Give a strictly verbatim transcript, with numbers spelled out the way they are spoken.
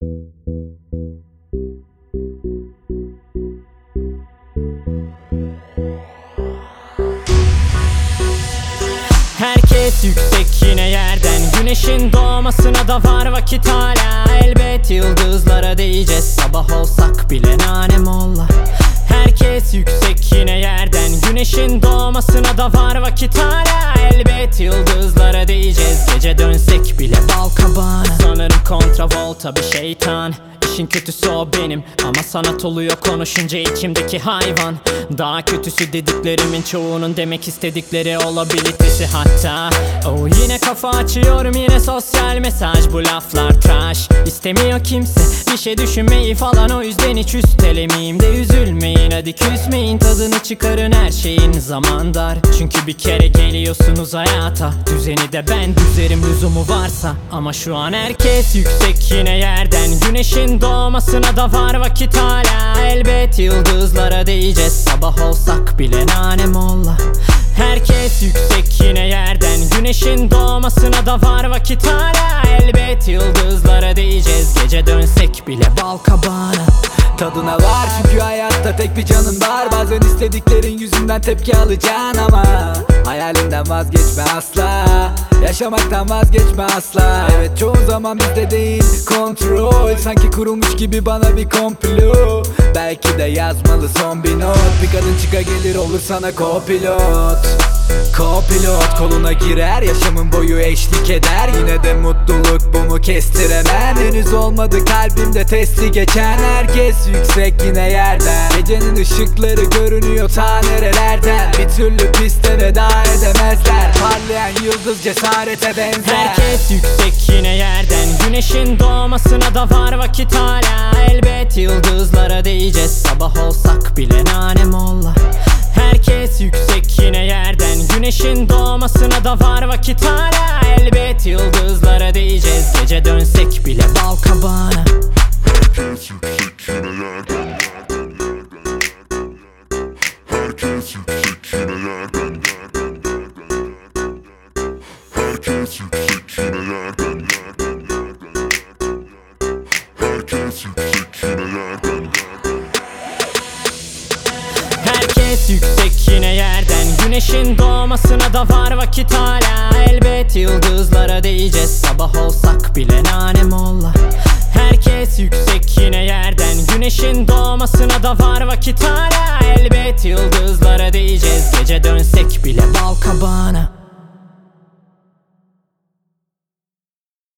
Herkes yüksek yine yerden, güneşin doğmasına da var vakit hala. Elbet yıldızlara değeceğiz, sabah olsak bile nane molla. Herkes yüksek yine yerden, güneşin doğmasına da var vakit hala. Elbet yıldızlara değeceğiz, gece dönsek bile bal kabağına. Sanırım kontravolta bir şeytan, İşin kötüsü o benim, ama sanat oluyor konuşunca içimdeki hayvan. Daha kötüsü dediklerimin çoğunun demek istedikleri olabilitesi hatta. Oh, yine kafa açıyorum, yine sosyal mesaj, bu laflar trash. İstemiyor kimse bir şey düşünmeyi falan, o yüzden hiç üstelemeyeyim de üzülmeyin. Hadi küsmeyin, tadını çıkarın her şeyin, zaman dar. Çünkü bir kere geliyorsunuz hayata, düzeni de ben düzerim lüzumu varsa. Ama şu an herkes yüksek yine yerden, güneşin doğmasına da var vakit hala. Elbet yıldızlara değeceğiz, sabah olsak bile nane molla. Herkes yüksek yine yerden, güneşin doğmasına da var vakit hala. Elbet yıldızlara değeceğiz, gece dönsek bile bal kabağına. Tadına var çünkü hayatta tek bir canın var. Bazen istediklerin yüzünden tepki alacaksın ama hayalinden vazgeçme asla, yaşamaktan vazgeçme asla. Evet, çoğu zaman bizde değil kontrol, sanki kurulmuş gibi bana bir komplo. Belki de yazmalı son bir not, bir kadın çıka gelir olur sana co-pilot. Co-pilot koluna girer, yaşamın boyu eşlik eder. Yine de mutluluk bu mu kestiremem. Henüz olmadı kalbimde testi geçen. Herkes yüksek yine yerden, gecenin ışıkları görünüyor ta nerelerden. Bir türlü piste veda edemezler, parlayan yıldız cesarete benzer. Herkes yüksek yine yerden, güneşin doğmasına da var vakit hala. Elbet yıldızlara değeceğiz, sabah olsak bile nane molla. Herkes yüksek yine yerden, güneşin doğmasına da var vakit hala. Elbet yıldızlara değeceğiz, gece dönsek bile bal kabağına. Herkes yüksek yine yerden, herkes yüksek yine yerden, herkes yüksek yine yerden, herkes yüksek yine yerden. Herkes yüksek yine yerden, güneşin doğmasına da var vakit hala. Elbet yıldızlara değeceğiz, sabah olsak bile nane molla. Herkes yüksek yine yerden, güneşin doğmasına da var vakit hala. Elbet yıldızlara değeceğiz, gece dönsek bile bal kabağına.